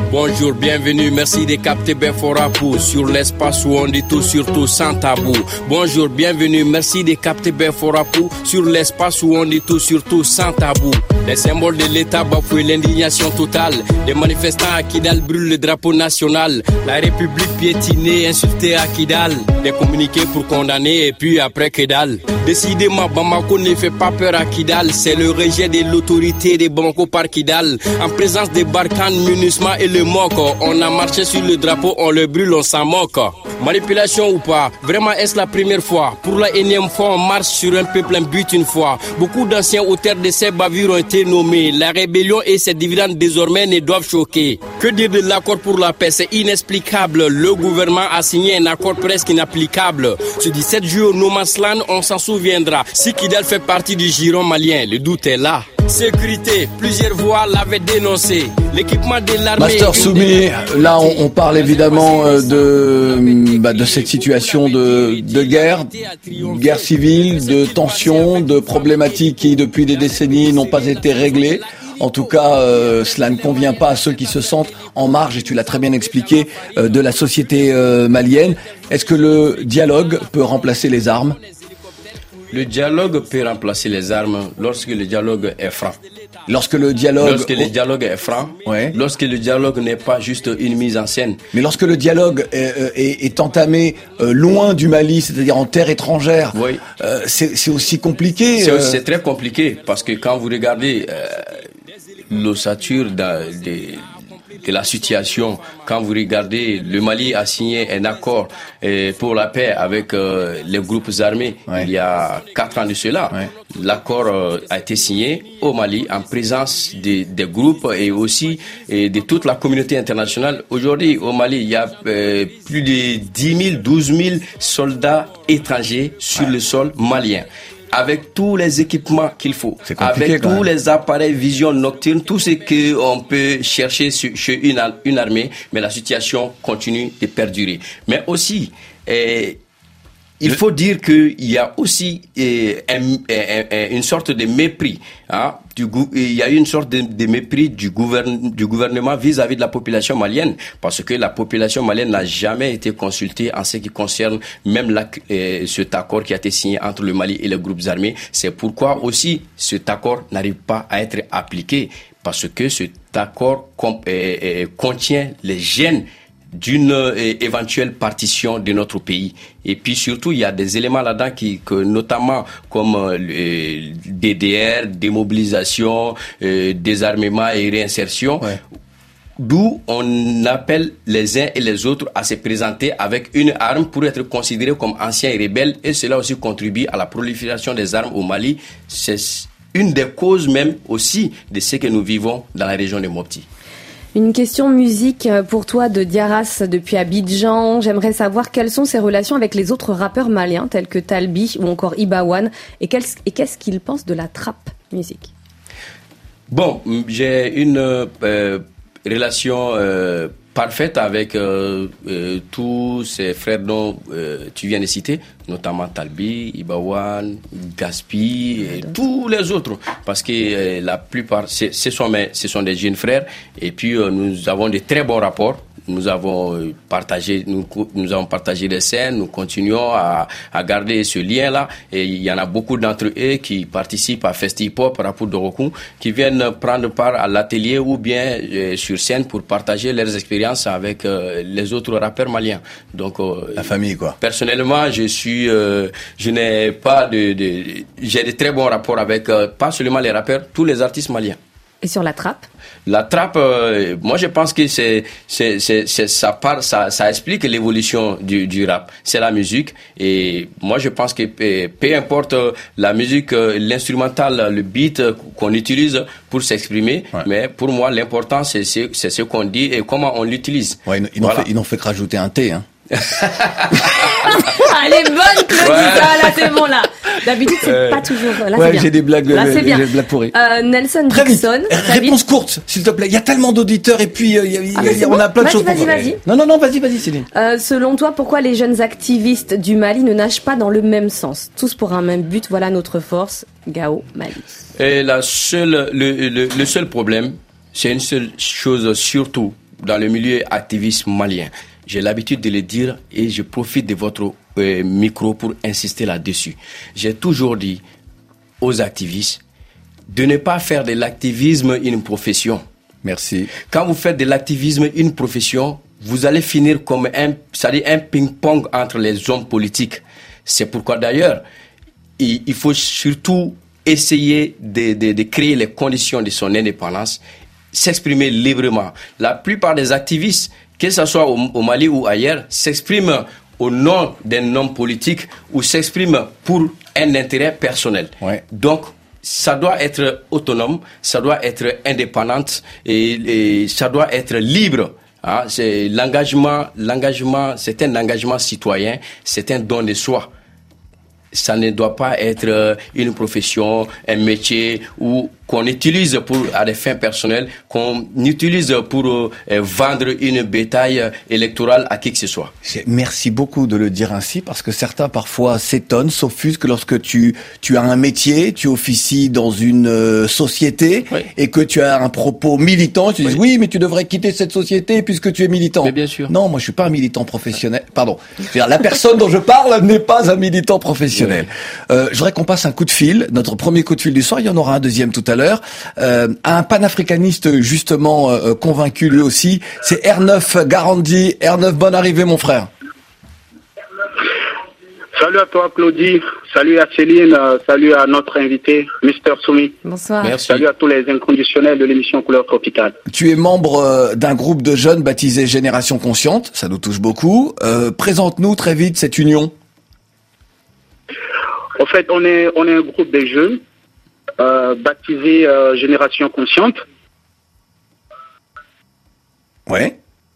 Bonjour, bienvenue, merci de capter Benforapou sur l'espace où on dit tout, surtout sans tabou. Bonjour, bienvenue, merci de capter Benforapou sur l'espace où on dit tout, surtout sans tabou. Les symboles de l'État bafouent l'indignation totale. Des manifestants à Kidal brûlent le drapeau national. La République piétinée, insultée à Kidal. Des communiqués pour condamner et puis après Kidal. Décidément, Bamako ne fait pas peur à Kidal. C'est le rejet de l'autorité de Bamako par Kidal. En présence des Barkhane, Munusma et le Mok. On a marché sur le drapeau, on le brûle, on s'en moque. Manipulation ou pas, vraiment est-ce la première fois? Pour la énième fois, on marche sur un peuple, un but une fois. Beaucoup d'anciens auteurs de ces bavures ont été nommés. La rébellion et ses dividendes désormais ne doivent choquer. Que dire de l'accord pour la paix? C'est inexplicable. Le gouvernement a signé un accord presque inapplicable. Ce dix-sept juillet au No Man's Land, on s'en souviendra. Si Kidal fait partie du giron malien, le doute est là. Sécurité, plusieurs voix l'avaient dénoncé. L'équipement de l'armée... Master Soumi, là on, on parle évidemment de, bah, de cette situation de, de guerre, guerre civile, de tensions, de problématiques qui depuis des décennies n'ont pas été réglées. En tout cas, euh, cela ne convient pas à ceux qui se sentent en marge, et tu l'as très bien expliqué, euh, de la société euh, malienne. Est-ce que le dialogue peut remplacer les armes ? Le dialogue peut remplacer les armes lorsque le dialogue est franc. Lorsque le dialogue... Lorsque le dialogue est franc, ouais. Lorsque le dialogue n'est pas juste une mise en scène. Mais lorsque le dialogue est, est, est entamé euh, loin du Mali, c'est-à-dire en terre étrangère, oui. euh, c'est, c'est aussi compliqué. C'est, euh... c'est très compliqué parce que quand vous regardez euh, l'ossature de, de, de la situation, quand vous regardez, le Mali a signé un accord euh, pour la paix avec euh, les groupes armés ouais. il y a quatre ans de cela. Ouais. L'accord euh, a été signé au Mali en présence des, des groupes et aussi et de toute la communauté internationale. Aujourd'hui, au Mali, il y a euh, plus de dix mille, douze mille soldats étrangers sur ouais. le sol malien. Avec tous les équipements qu'il faut, avec tous les appareils vision nocturne, tout ce qu'on peut chercher chez une, une armée, mais la situation continue de perdurer. Mais aussi, eh, il faut dire qu'il y a aussi eh, un, un, une sorte de mépris. Hein, du, il y a une sorte de, de mépris du, gouverne, du gouvernement vis-à-vis de la population malienne, parce que la population malienne n'a jamais été consultée en ce qui concerne même la, eh, cet accord qui a été signé entre le Mali et les groupes armés. C'est pourquoi aussi cet accord n'arrive pas à être appliqué, parce que cet accord com, eh, eh, contient les gènes d'une euh, éventuelle partition de notre pays. Et puis surtout, il y a des éléments là-dedans qui, que, notamment comme euh, le D D R, démobilisation, euh, désarmement et réinsertion, ouais. D'où on appelle les uns et les autres à se présenter avec une arme pour être considérés comme anciens et rebelles, et cela aussi contribue à la prolifération des armes au Mali. C'est une des causes même aussi de ce que nous vivons dans la région de Mopti. Une question musique pour toi de Diarras depuis Abidjan. J'aimerais savoir quelles sont ses relations avec les autres rappeurs maliens tels que Talbi ou encore Ibawan et, et qu'est-ce qu'il pense de la trap musique. Bon, j'ai une euh, relation euh, parfaite avec euh, euh, tous ces frères dont euh, tu viens de citer, notamment Talbi, Ibawan, Gaspi et tous les autres, parce que euh, la plupart, ce sont, mes, ce sont des jeunes frères, et puis euh, nous avons de très bons rapports. Nous avons partagé, nous, nous avons partagé des scènes, nous continuons à, à garder ce lien-là. Et il y en a beaucoup d'entre eux qui participent à Festi Hip Hop, Rapport de Rokun, qui viennent prendre part à l'atelier ou bien euh, sur scène pour partager leurs expériences avec euh, les autres rappeurs maliens. Donc, euh, la famille, quoi. Personnellement, je suis, euh, je n'ai pas de, de, j'ai de très bons rapports avec euh, pas seulement les rappeurs, tous les artistes maliens. Et sur la trappe? La trappe, euh, moi je pense que c'est, c'est, c'est, c'est ça, part, ça, ça explique l'évolution du, du rap. C'est la musique, et moi je pense que peu, peu importe la musique, l'instrumental, le beat qu'on utilise pour s'exprimer, ouais. Mais pour moi l'important c'est, c'est, c'est ce qu'on dit et comment on l'utilise. Ouais, ils, ils, voilà. n'ont fait, ils n'ont fait que rajouter un T, hein. Elle est bonne, Claudie, ouais. Ça, là, c'est bon, là. D'habitude, c'est euh, pas toujours. Là, ouais, c'est bien. J'ai des blagues, là, c'est bien. J'ai des blagues pourries. Euh, Nelson Très Dixon. Vite. Réponse courte, s'il te plaît. Il y a tellement d'auditeurs et puis euh, y a, ah, y a, on bon. a plein de vas-y, choses vas-y, pour vas-y. Non, non, non, vas-y, vas-y, Céline. Euh, selon toi, pourquoi les jeunes activistes du Mali ne nagent pas dans le même sens? Tous pour un même but, voilà notre force. Gao, Mali. Et la seule, le, le, le seul problème, c'est une seule chose surtout. dans le milieu activiste malien. J'ai l'habitude de le dire et je profite de votre euh, micro pour insister là-dessus. J'ai toujours dit aux activistes de ne pas faire de l'activisme une profession. Merci. Quand vous faites de l'activisme une profession, vous allez finir comme un, c'est-à-dire un ping-pong entre les hommes politiques. C'est pourquoi d'ailleurs, il, il faut surtout essayer de, de, de créer les conditions de son indépendance, s'exprimer librement. La plupart des activistes, que ce soit au, au Mali ou ailleurs, s'expriment au nom d'un homme politique ou s'expriment pour un intérêt personnel. Ouais. Donc, ça doit être autonome, ça doit être indépendante et, et ça doit être libre. Hein, c'est l'engagement, l'engagement, c'est un engagement citoyen, c'est un don de soi. Ça ne doit pas être une profession, un métier ou qu'on utilise pour à des fins personnelles, qu'on utilise pour euh, vendre une bétail électorale à qui que ce soit. Merci beaucoup de le dire ainsi, parce que certains parfois s'étonnent, s'offusquent lorsque tu tu as un métier, tu officies dans une euh, société oui. et que tu as un propos militant, tu dis oui. oui mais tu devrais quitter cette société puisque tu es militant. Mais bien sûr. Non, moi je suis pas un militant professionnel. Pardon. C'est-à-dire, la personne dont je parle n'est pas un militant professionnel. Oui. Euh, je voudrais qu'on passe un coup de fil, notre premier coup de fil du soir, il y en aura un deuxième tout à l'heure. Euh, un panafricaniste justement euh, convaincu lui aussi, c'est R neuf Garandi. R neuf, bonne arrivée mon frère. Salut à toi Claudie, salut à Céline, euh, salut à notre invité, Mister Soumi. Bonsoir. Merci. Salut à tous les inconditionnels de l'émission Couleur Tropicale. Tu es membre euh, d'un groupe de jeunes baptisé Génération Consciente, ça nous touche beaucoup. Euh, présente-nous très vite cette union. En fait, on est, on est un groupe de jeunes euh, baptisé euh, Génération Consciente. Ouais.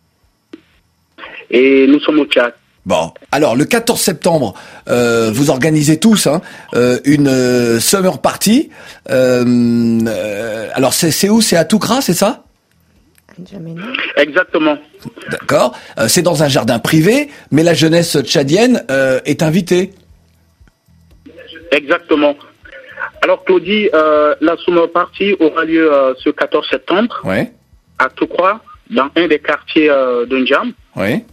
Et nous sommes au Tchad. Bon, alors le quatorze septembre, euh, vous organisez tous hein, euh, une euh, summer party. Euh, euh, alors c'est, c'est où? C'est à Toukra, c'est ça? Exactement. D'accord. Euh, c'est dans un jardin privé, mais la jeunesse tchadienne euh, est invitée. Exactement. Alors Claudie, euh, la summer party aura lieu euh, ce quatorze septembre ouais. à Toukra, dans un des quartiers euh, de N'Djam. Ouais.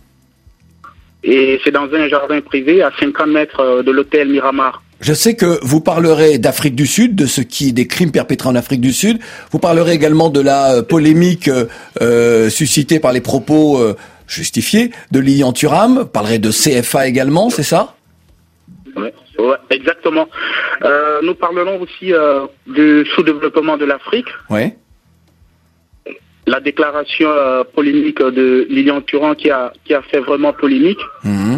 Et c'est dans un jardin privé à cinquante mètres de l'hôtel Miramar. Je sais que vous parlerez d'Afrique du Sud, de ce qui des crimes perpétrés en Afrique du Sud. Vous parlerez également de la euh, polémique euh, suscitée par les propos euh, justifiés de Lilian Thuram. Vous parlerez de C F A également, c'est ça? Ouais, ouais, exactement. Euh, nous parlerons aussi euh, du sous-développement de l'Afrique. Ouais. La déclaration euh, polémique de Lilian Thuram qui a qui a fait vraiment polémique. Mmh.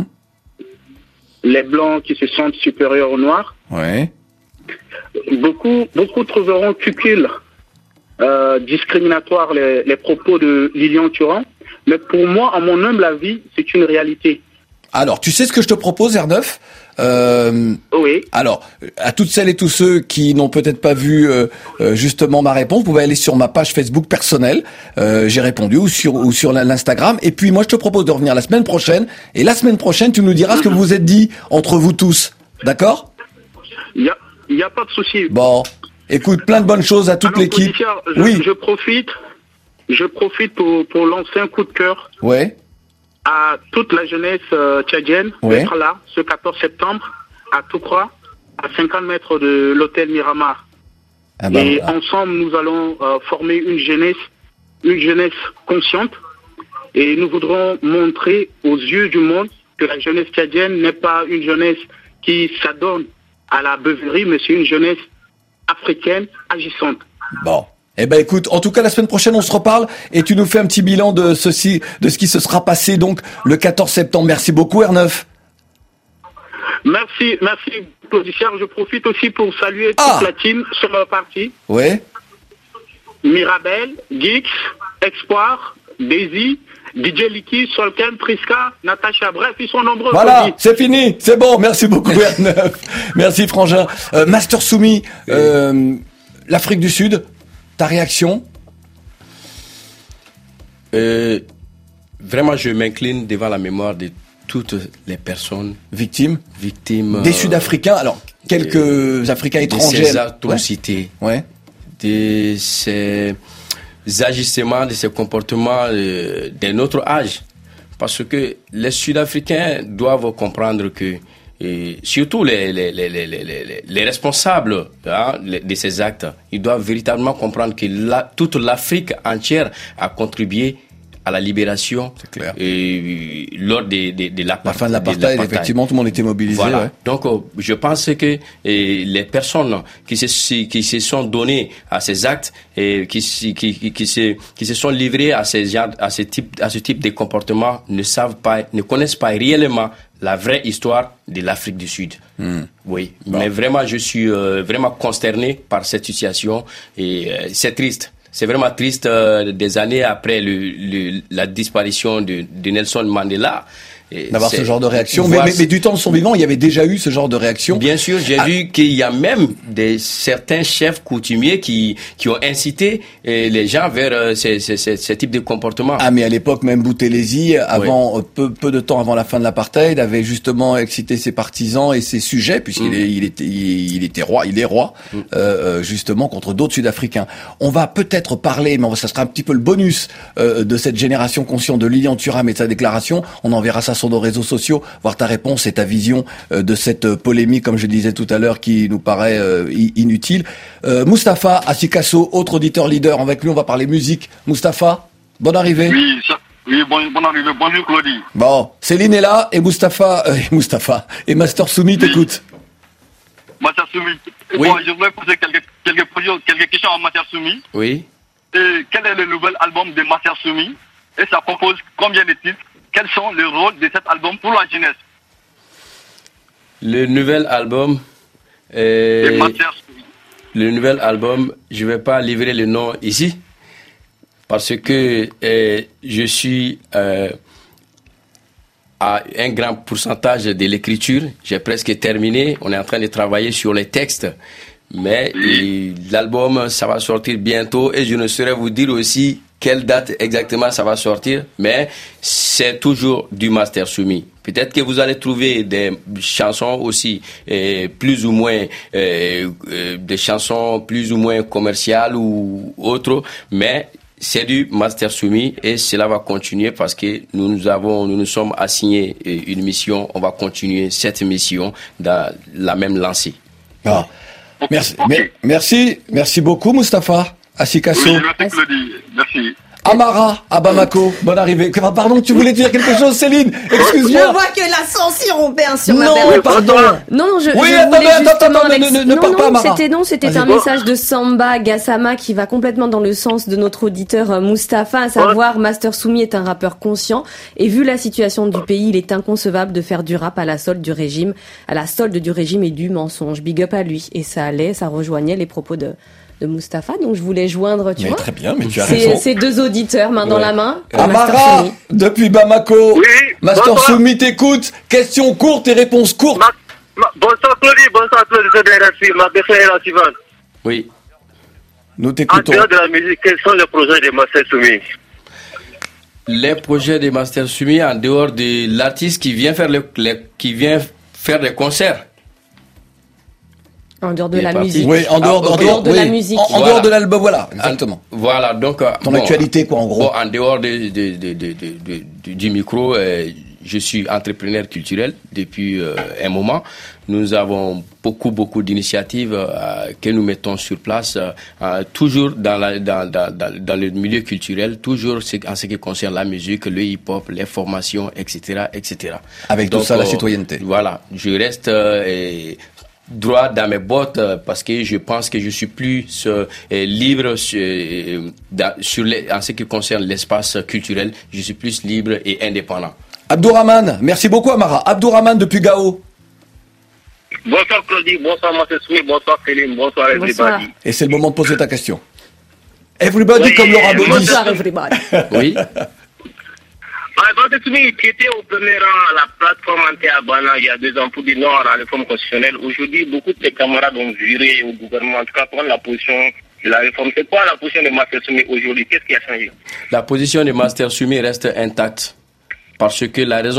Les blancs qui se sentent supérieurs aux noirs. Ouais. Beaucoup beaucoup trouveront cucul euh, discriminatoire les, les propos de Lilian Thuram, mais pour moi, à mon humble avis, c'est une réalité. Alors, tu sais ce que je te propose, R neuf? Euh, oui. Alors, à toutes celles et tous ceux qui n'ont peut-être pas vu euh, euh, justement ma réponse, vous pouvez aller sur ma page Facebook personnelle, euh, j'ai répondu, ou sur ou sur l'Instagram. Et puis moi, je te propose de revenir la semaine prochaine. Et la semaine prochaine, tu nous diras ce que vous vous êtes dit entre vous tous. D'accord? Il y a, il y a pas de souci. Bon, écoute, plein de bonnes choses à toute Alors, l'équipe. Je, oui. Je profite, je profite pour pour lancer un coup de cœur. Ouais. À toute la jeunesse euh, tchadienne ouais. d'être là ce quatorze septembre à Toukra, à cinquante mètres de l'hôtel Miramar. Ah ben Et voilà. Ensemble, nous allons euh, former une jeunesse, une jeunesse consciente, et nous voudrons montrer aux yeux du monde que la jeunesse tchadienne n'est pas une jeunesse qui s'adonne à la beuverie, mais c'est une jeunesse africaine agissante. Bon. Eh ben écoute, en tout cas la semaine prochaine on se reparle et tu nous fais un petit bilan de ceci, de ce qui se sera passé donc le quatorze septembre. Merci beaucoup R neuf. Merci, merci Claudie. Je profite aussi pour saluer ah. toute la team sur leur partie. Ouais. Mirabel, Geeks, Espoir, Daisy, D J Licky, Solken, Priska, Natacha, bref, ils sont nombreux. Voilà, Claudie. c'est fini, c'est bon, merci beaucoup R neuf. Merci Frangin. Euh, Master Soumi, euh, l'Afrique du Sud. Ta réaction? euh, Vraiment, je m'incline devant la mémoire de toutes les personnes victimes, victimes des euh, Sud-Africains. Alors, quelques euh, Africains étrangers. De ces atrocités, ouais. de ces agissements, de ces comportements euh, d'un autre âge. Parce que les Sud-Africains doivent comprendre que, et surtout les, les, les, les, les, les responsables hein, de ces actes, ils doivent véritablement comprendre que la, toute l'Afrique entière a contribué à la libération et, lors de, de, de la, la fin de l'apartheid. Effectivement, tout le monde était mobilisé. Voilà. Ouais. Donc, euh, je pense que et, les personnes qui se, qui se sont données à ces actes et qui, qui, qui, qui, se, qui se sont livrées à, ces, à, ce type, à ce type de comportement ne savent pas, ne connaissent pas réellement la vraie histoire de l'Afrique du Sud. Mmh. Oui, bon. Mais vraiment, je suis euh, vraiment consterné par cette situation et euh, c'est triste. C'est vraiment triste euh, des années après le, le, la disparition de, de Nelson Mandela. D'avoir ce genre de réaction. Mais, mais, mais du temps de son vivant, il y avait déjà eu ce genre de réaction. Bien sûr, j'ai ah. vu qu'il y a même des, certains chefs coutumiers qui, qui ont incité eh, les gens vers euh, ce, ce, ce, ce type de comportement. Ah, mais à l'époque, même Boutelesi, avant, oui. peu, peu de temps avant la fin de l'apartheid, avait justement excité ses partisans et ses sujets, puisqu'il mmh. est, il était, il, il était roi, il est roi, mmh. euh, justement, contre d'autres Sud-Africains. On va peut-être parler, mais ça sera un petit peu le bonus euh, de cette génération consciente de Lilian Thuram et de sa déclaration. On enverra ça sur nos réseaux sociaux, voir ta réponse et ta vision euh, de cette euh, polémique, comme je disais tout à l'heure, qui nous paraît euh, inutile. Euh, Mustapha Assikasso, autre auditeur leader, avec lui on va parler musique. Mustapha, bonne arrivée. Oui, ça, oui bonne bon arrivée, bonjour Claudie. Bon, Céline est là et Mustapha, euh, Mustapha et Master Soumi t'écoute. Oui. Master Soumi, oui. Bon, je voudrais poser quelques, quelques, quelques questions à Master Soumi. Oui. Et quel est le nouvel album de Master Soumi et ça compose combien de titres? Quels sont les rôles de cet album pour la jeunesse? Le nouvel album... Euh, le nouvel album, je ne vais pas livrer le nom ici, parce que euh, je suis euh, à un grand pourcentage de l'écriture. J'ai presque terminé. On est en train de travailler sur les textes. Mais l'album, ça va sortir bientôt et je ne saurais vous dire aussi quelle date exactement ça va sortir, mais c'est toujours du Master Soumi. Peut-être que vous allez trouver des chansons aussi euh, plus ou moins euh, euh, des chansons plus ou moins commerciales ou autres, mais c'est du Master Soumi et cela va continuer parce que nous nous avons nous nous sommes assignés une mission. On va continuer cette mission dans la même lancée. Ah. Merci, okay. merci, merci beaucoup, Mustapha Assikasso. Oui, merci, Claudie. Merci. Amara, à Bamako, bonne arrivée. Pardon, tu voulais dire quelque chose, Céline? Excuse-moi. Je vois que la censure opère sur ma Non, belle. pardon. Non, non, je, oui, je attendez, voulais attends, justement... attends, Alex... ne, ne, ne non, parle non, pas, Amara. c'était non, c'était un message de Samba Gassama qui va complètement dans le sens de notre auditeur Mustapha, à savoir Master Soumi est un rappeur conscient et vu la situation du pays, il est inconcevable de faire du rap à la solde du régime, à la solde du régime et du mensonge. Big up à lui. Et ça allait, ça rejoignait les propos de... de Mustapha, donc je voulais joindre, tu mais vois. Très bien, mais tu as raison. Ces deux auditeurs, main ouais. dans la main. Amara, depuis Bamako. Oui, Master Soumi t'écoute. Questions courtes et réponses courtes. Ma, ma, bonsoir Claudie, bonsoir Claudie, c'est bien reçu. Ma personne est là, Sivan. Oui. Nous t'écoutons. En dehors de la musique, quels sont les projets de Master Soumi? Les projets de Master Soumi en dehors de l'artiste qui vient faire le, les, qui vient faire des concerts. En dehors de la parti. musique. Oui, en dehors, ah, en dehors de oui. la musique. En, en voilà. dehors de l'album, voilà, exactement. Voilà, donc... Euh, Ton bon, actualité, quoi, en gros. Bon, en dehors de, de, de, de, de, de, du micro, euh, je suis entrepreneur culturel depuis euh, un moment. Nous avons beaucoup, beaucoup d'initiatives euh, que nous mettons sur place, euh, toujours dans, la, dans, dans, dans le milieu culturel, toujours en ce qui concerne la musique, le hip-hop, les formations, et cetera, et cetera. Avec donc, tout ça, euh, la citoyenneté. Voilà, je reste... Euh, et, droit dans mes bottes euh, parce que je pense que je suis plus euh, libre sur, euh, dans, sur les, en ce qui concerne l'espace culturel. Je suis plus libre et indépendant. Abdourahmane, merci beaucoup Amara. Abdourahmane depuis Gao. Bonsoir Claudie, bonsoir Master Soumi, bonsoir Céline, bonsoir everybody. Et c'est le moment de poser ta question. Everybody oui, comme Laura Boni. Bonsoir everybody. Oui. Master Soumi qui était au premier rang à la plateforme anti-Abana il y a deux ans pour dire non à la réforme constitutionnelle. Aujourd'hui, beaucoup de tes camarades ont viré au gouvernement, en tout cas prendre la position de la réforme. C'est quoi la position de Master Soumi aujourd'hui? Qu'est-ce qui a changé? La position de Master Soumi reste intacte parce que la raison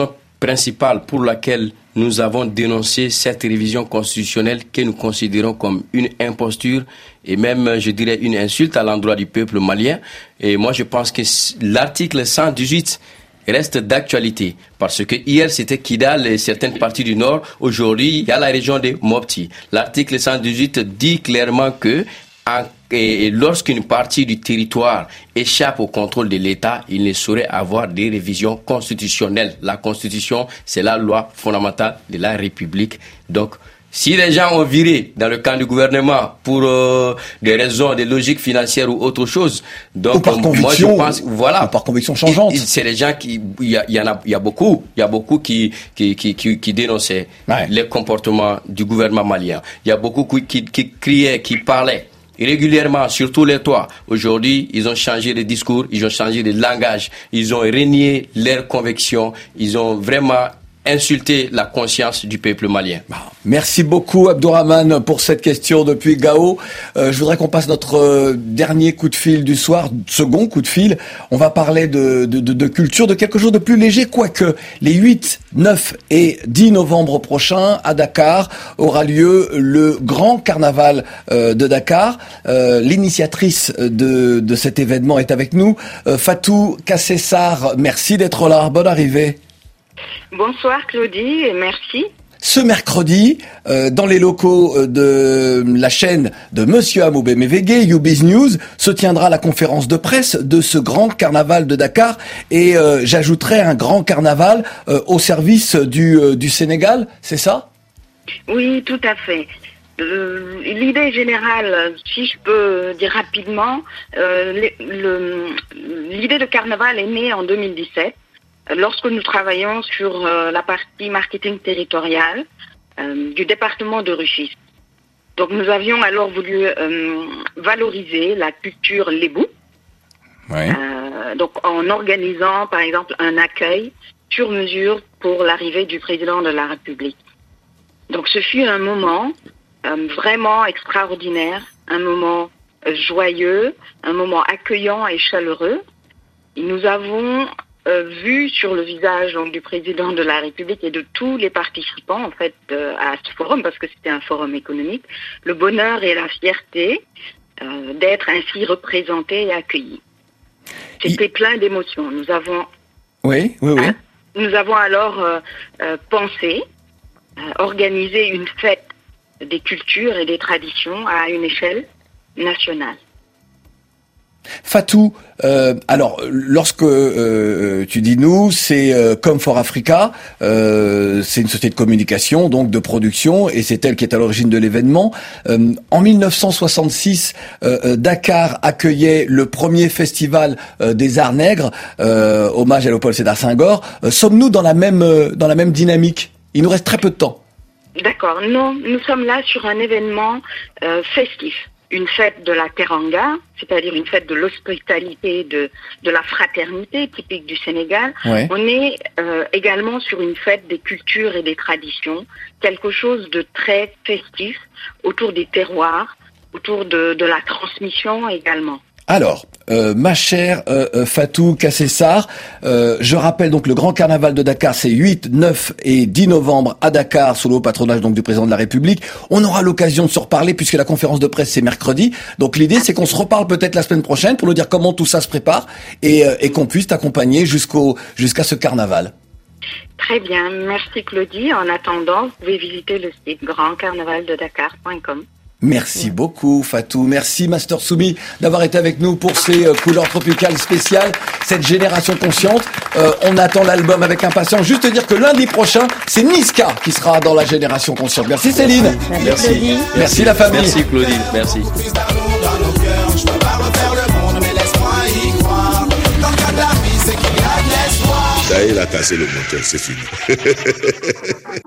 principale pour laquelle nous avons dénoncé cette révision constitutionnelle que nous considérons comme une imposture et même, je dirais, une insulte à l'endroit du peuple malien. Et moi, je pense que l'article cent dix-huit reste d'actualité parce que hier c'était Kidal et certaines parties du nord. Aujourd'hui, il y a la région de Mopti. L'article cent dix-huit dit clairement que en Et lorsqu'une partie du territoire échappe au contrôle de l'État, il ne saurait avoir des révisions constitutionnelles. La Constitution, c'est la loi fondamentale de la République. Donc, si les gens ont viré dans le camp du gouvernement pour euh, des raisons de logique financière ou autre chose, donc ou par conviction, moi je pense, voilà, ou par conviction changeante. Et, et c'est les gens qui, il y, y en a, il y a beaucoup, il y a beaucoup qui qui qui qui, qui dénonçaient ouais. les comportements du gouvernement malien. Il y a beaucoup qui, qui, qui criaient, qui parlaient. Et régulièrement, sur tous les toits. Aujourd'hui, ils ont changé de discours, ils ont changé de langage, ils ont renié leurs convictions, ils ont vraiment insulté la conscience du peuple malien. Merci beaucoup Abdourahmane pour cette question depuis Gao. Euh, je voudrais qu'on passe notre euh, dernier coup de fil du soir, second coup de fil. On va parler de, de, de, de culture, de quelque chose de plus léger, quoique les huit, neuf et dix novembre prochains à Dakar aura lieu le grand carnaval euh, de Dakar. Euh, l'initiatrice de, de cet événement est avec nous. Euh, Fatou Kassessar, merci d'être là. Bonne arrivée. Bonsoir Claudie et merci. Ce mercredi, euh, dans les locaux de la chaîne de Monsieur Amoubé Mévégué, YouBiz News, se tiendra la conférence de presse de ce grand carnaval de Dakar. Et euh, j'ajouterai un grand carnaval euh, au service du, euh, du Sénégal, c'est ça ? Oui, tout à fait. Euh, l'idée générale, si je peux dire rapidement, euh, le, l'idée de carnaval est née en deux mille dix-sept. Lorsque nous travaillons sur euh, la partie marketing territorial euh, du département de Rufisque. Donc nous avions alors voulu euh, valoriser la culture lébou, ouais. euh, donc en organisant par exemple un accueil sur mesure pour l'arrivée du président de la République. Donc ce fut un moment euh, vraiment extraordinaire, un moment euh, joyeux, un moment accueillant et chaleureux. Et nous avons Euh, vu sur le visage donc, du président de la République et de tous les participants en fait euh, à ce forum, parce que c'était un forum économique, le bonheur et la fierté euh, d'être ainsi représentés et accueillis. C'était Il... plein d'émotions. Nous avons, oui, oui, oui. Euh, nous avons alors euh, euh, pensé euh, organiser une fête des cultures et des traditions à une échelle nationale. Fatou, euh, alors lorsque euh, tu dis nous, c'est euh, Come for Africa, euh, c'est une société de communication, donc de production, et c'est elle qui est à l'origine de l'événement. Euh, en mille neuf cent soixante-six, euh, Dakar accueillait le premier festival euh, des Arts Nègres, euh, hommage à Léopold Sédar Senghor. Euh, sommes-nous dans la même euh, dans la même dynamique ? Il nous reste très peu de temps. D'accord, non, nous sommes là sur un événement euh, festif. Une fête de la teranga, c'est-à-dire une fête de l'hospitalité, de, de la fraternité typique du Sénégal. Ouais. On est euh, également sur une fête des cultures et des traditions, quelque chose de très festif autour des terroirs, autour de, de la transmission également. Alors, euh, ma chère euh, Fatou Kassessar, euh, je rappelle donc le grand carnaval de Dakar, c'est huit, neuf et dix novembre à Dakar, sous le haut patronage donc du président de la République. On aura l'occasion de se reparler puisque la conférence de presse c'est mercredi. Donc l'idée c'est qu'on se reparle peut-être la semaine prochaine pour nous dire comment tout ça se prépare et, euh, et qu'on puisse t'accompagner jusqu'au jusqu'à ce carnaval. Très bien, merci Claudie. En attendant, vous pouvez visiter le site grand carnaval de dakar point com. Merci beaucoup Fatou, merci Master Soumi d'avoir été avec nous pour ces euh, couleurs tropicales spéciales, cette génération consciente. Euh, on attend l'album avec impatience. Juste dire que lundi prochain, c'est Niska qui sera dans la génération consciente. Merci Céline. Merci. Merci, merci. Merci la famille. Merci Claudine, merci. Ça y est, il a cassé le moteur, c'est fini.